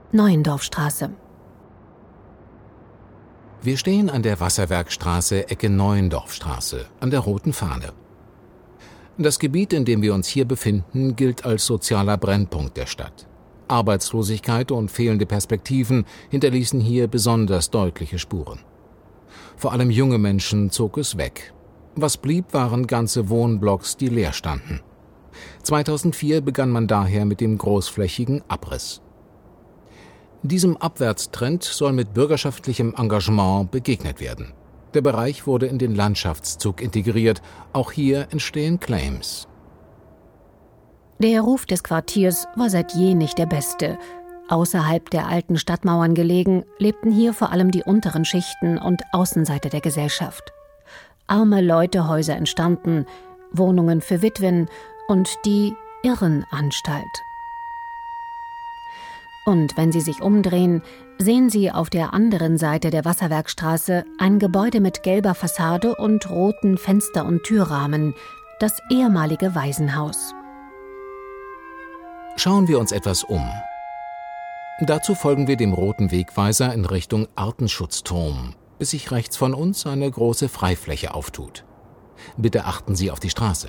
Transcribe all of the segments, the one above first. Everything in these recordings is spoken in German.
Neuendorfstraße. Wir stehen an der Wasserwerkstraße, Ecke Neuendorfstraße, an der Roten Fahne. Das Gebiet, in dem wir uns hier befinden, gilt als sozialer Brennpunkt der Stadt. Arbeitslosigkeit und fehlende Perspektiven hinterließen hier besonders deutliche Spuren. Vor allem junge Menschen zog es weg. Was blieb, waren ganze Wohnblocks, die leer standen. 2004 begann man daher mit dem großflächigen Abriss. Diesem Abwärtstrend soll mit bürgerschaftlichem Engagement begegnet werden. Der Bereich wurde in den Landschaftszug integriert. Auch hier entstehen Claims. Der Ruf des Quartiers war seit je nicht der beste. Außerhalb der alten Stadtmauern gelegen, lebten hier vor allem die unteren Schichten und Außenseiter der Gesellschaft. Arme Leutehäuser entstanden, Wohnungen für Witwen und die Irrenanstalt. Und wenn Sie sich umdrehen, sehen Sie auf der anderen Seite der Wasserwerkstraße ein Gebäude mit gelber Fassade und roten Fenster- und Türrahmen, das ehemalige Waisenhaus. Schauen wir uns etwas um. Dazu folgen wir dem roten Wegweiser in Richtung Artenschutzturm, bis sich rechts von uns eine große Freifläche auftut. Bitte achten Sie auf die Straße.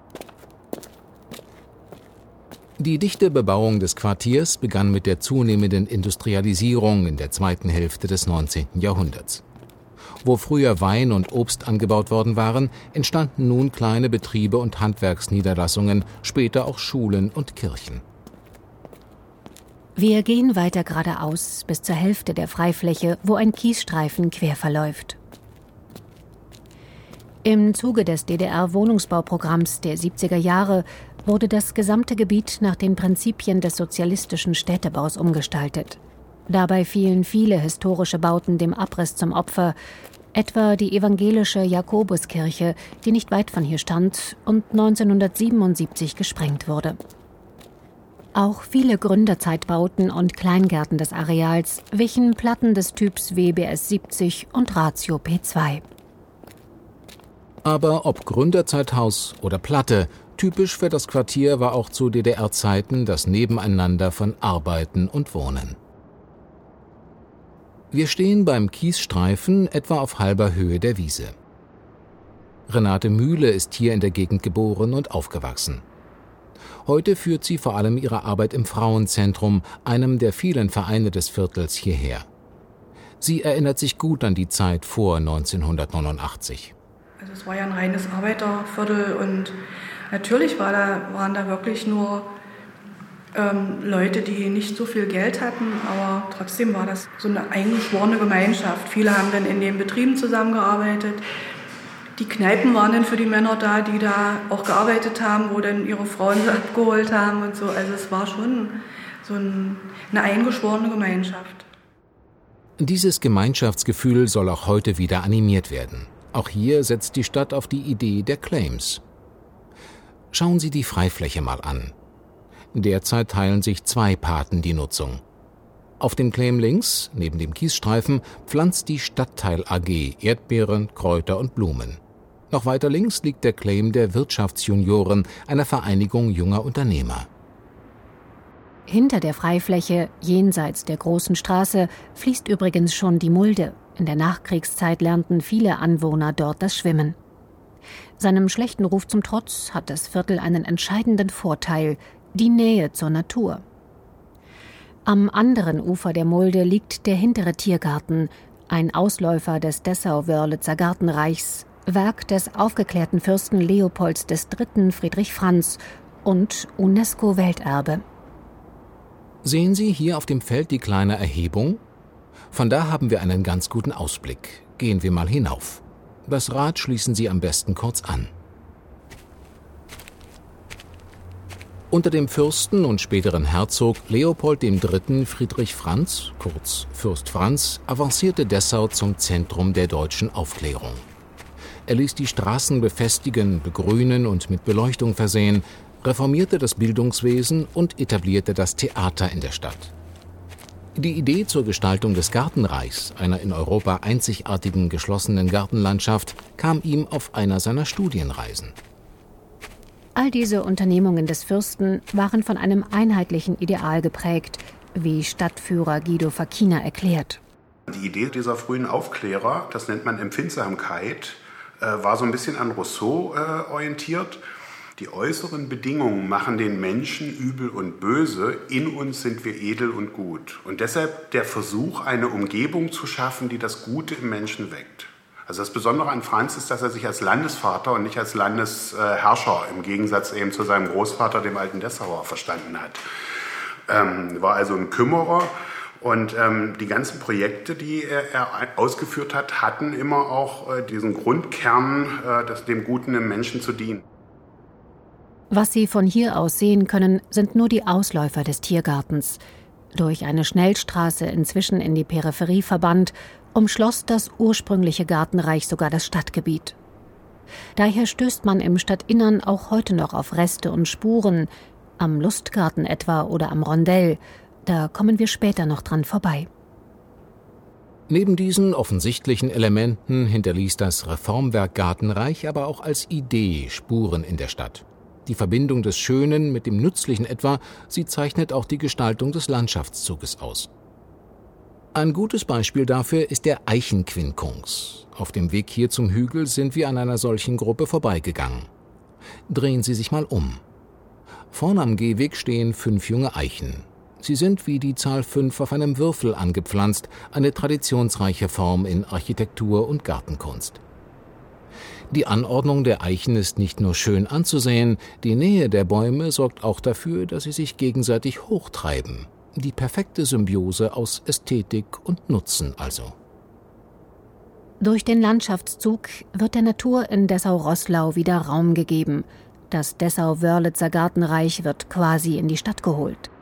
Die dichte Bebauung des Quartiers begann mit der zunehmenden Industrialisierung in der zweiten Hälfte des 19. Jahrhunderts. Wo früher Wein und Obst angebaut worden waren, entstanden nun kleine Betriebe und Handwerksniederlassungen, später auch Schulen und Kirchen. Wir gehen weiter geradeaus bis zur Hälfte der Freifläche, wo ein Kiesstreifen quer verläuft. Im Zuge des DDR-Wohnungsbauprogramms der 70er Jahre wurde das gesamte Gebiet nach den Prinzipien des sozialistischen Städtebaus umgestaltet. Dabei fielen viele historische Bauten dem Abriss zum Opfer, etwa die evangelische Jakobuskirche, die nicht weit von hier stand und 1977 gesprengt wurde. Auch viele Gründerzeitbauten und Kleingärten des Areals wichen Platten des Typs WBS 70 und Ratio P2. Aber ob Gründerzeithaus oder Platte, typisch für das Quartier war auch zu DDR-Zeiten das Nebeneinander von Arbeiten und Wohnen. Wir stehen beim Kiesstreifen etwa auf halber Höhe der Wiese. Renate Mühle ist hier in der Gegend geboren und aufgewachsen. Heute führt sie vor allem ihre Arbeit im Frauenzentrum, einem der vielen Vereine des Viertels, hierher. Sie erinnert sich gut an die Zeit vor 1989. Also es war ja ein reines Arbeiterviertel und natürlich waren da wirklich nur Leute, die nicht so viel Geld hatten, aber trotzdem war das so eine eingeschworene Gemeinschaft. Viele haben dann in den Betrieben zusammengearbeitet. Die Kneipen waren dann für die Männer da, die da auch gearbeitet haben, wo dann ihre Frauen sie abgeholt haben und so. Also es war schon so eine eingeschworene Gemeinschaft. Dieses Gemeinschaftsgefühl soll auch heute wieder animiert werden. Auch hier setzt die Stadt auf die Idee der Claims. Schauen Sie die Freifläche mal an. Derzeit teilen sich 2 Paten die Nutzung. Auf dem Claim links, neben dem Kiesstreifen, pflanzt die Stadtteil AG Erdbeeren, Kräuter und Blumen. Noch weiter links liegt der Claim der Wirtschaftsjunioren, einer Vereinigung junger Unternehmer. Hinter der Freifläche, jenseits der großen Straße, fließt übrigens schon die Mulde. In der Nachkriegszeit lernten viele Anwohner dort das Schwimmen. Seinem schlechten Ruf zum Trotz hat das Viertel einen entscheidenden Vorteil: die Nähe zur Natur. Am anderen Ufer der Mulde liegt der hintere Tiergarten, ein Ausläufer des Dessau-Wörlitzer Gartenreichs, Werk des aufgeklärten Fürsten Leopolds III. Friedrich Franz und UNESCO-Welterbe. Sehen Sie hier auf dem Feld die kleine Erhebung? Von da haben wir einen ganz guten Ausblick. Gehen wir mal hinauf. Das Rad schließen Sie am besten kurz an. Unter dem Fürsten und späteren Herzog Leopold III. Friedrich Franz, kurz Fürst Franz, avancierte Dessau zum Zentrum der deutschen Aufklärung. Er ließ die Straßen befestigen, begrünen und mit Beleuchtung versehen, reformierte das Bildungswesen und etablierte das Theater in der Stadt. Die Idee zur Gestaltung des Gartenreichs, einer in Europa einzigartigen geschlossenen Gartenlandschaft, kam ihm auf einer seiner Studienreisen. All diese Unternehmungen des Fürsten waren von einem einheitlichen Ideal geprägt: wie Stadtführer Guido Facchina erklärt. Die Idee dieser frühen Aufklärer, das nennt man Empfindsamkeit, war so ein bisschen an Rousseau orientiert. Die äußeren Bedingungen machen den Menschen übel und böse, in uns sind wir edel und gut. Und deshalb der Versuch, eine Umgebung zu schaffen, die das Gute im Menschen weckt. Also das Besondere an Franz ist, dass er sich als Landesvater und nicht als Landesherrscher im Gegensatz eben zu seinem Großvater, dem alten Dessauer, verstanden hat. War also ein Kümmerer. Und die ganzen Projekte, die er ausgeführt hat, hatten immer auch diesen Grundkern, dem Guten im Menschen zu dienen. Was Sie von hier aus sehen können, sind nur die Ausläufer des Tiergartens. Durch eine Schnellstraße inzwischen in die Peripherie verbannt, umschloss das ursprüngliche Gartenreich sogar das Stadtgebiet. Daher stößt man im Stadtinnern auch heute noch auf Reste und Spuren, am Lustgarten etwa oder am Rondell. Da kommen wir später noch dran vorbei. Neben diesen offensichtlichen Elementen hinterließ das Reformwerk Gartenreich aber auch als Idee Spuren in der Stadt. Die Verbindung des Schönen mit dem Nützlichen etwa, sie zeichnet auch die Gestaltung des Landschaftszuges aus. Ein gutes Beispiel dafür ist der Eichenquinkums. Auf dem Weg hier zum Hügel sind wir an einer solchen Gruppe vorbeigegangen. Drehen Sie sich mal um. Vorn am Gehweg stehen 5 junge Eichen. Sie sind wie die Zahl 5 auf einem Würfel angepflanzt, eine traditionsreiche Form in Architektur und Gartenkunst. Die Anordnung der Eichen ist nicht nur schön anzusehen, die Nähe der Bäume sorgt auch dafür, dass sie sich gegenseitig hochtreiben. Die perfekte Symbiose aus Ästhetik und Nutzen also. Durch den Landschaftszug wird der Natur in Dessau-Roßlau wieder Raum gegeben. Das Dessau-Wörlitzer Gartenreich wird quasi in die Stadt geholt.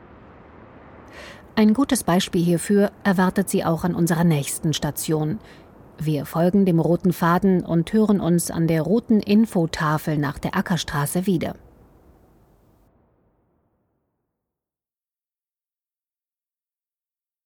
Ein gutes Beispiel hierfür erwartet Sie auch an unserer nächsten Station. Wir folgen dem roten Faden und hören uns an der roten Infotafel nach der Ackerstraße wieder.